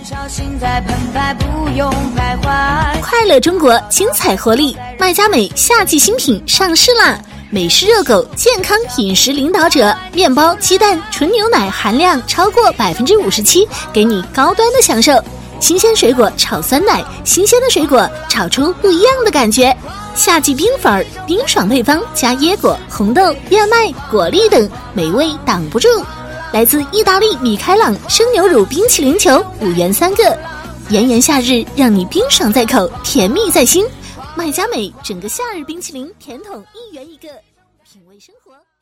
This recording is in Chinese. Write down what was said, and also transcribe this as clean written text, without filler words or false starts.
快乐中国，精彩活力，麦家美夏季新品上市啦！美式热狗健康饮食领导者，面包、鸡蛋、纯牛奶含量超过57%，给你高端的享受。新鲜水果炒酸奶，新鲜的水果炒出不一样的感觉。夏季冰粉，冰爽配方加椰果、红豆、燕麦、果粒等，美味挡不住。来自意大利米开朗生牛乳冰淇淋球，5元3个。炎炎夏日，让你冰爽在口，甜蜜在心。麦家美整个夏日冰淇淋甜筒1元1个，品味生活。